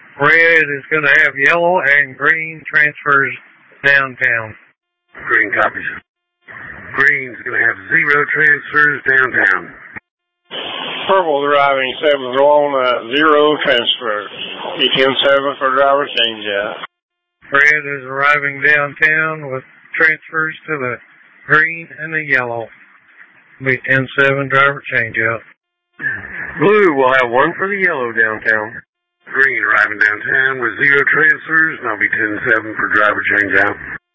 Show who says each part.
Speaker 1: Red is going to have yellow and green transfers downtown.
Speaker 2: Green copies. Green's going to have 0 transfers downtown.
Speaker 3: Purple arriving 7-1, 0 transfer. ETN 7 for driver changeout.
Speaker 1: Red is arriving downtown with transfers to the green and the yellow. Be 10-7 driver changeout.
Speaker 2: Blue will have 1 for the yellow downtown. Green arriving downtown with 0 transfers, and I'll be 10-7 for driver changeout.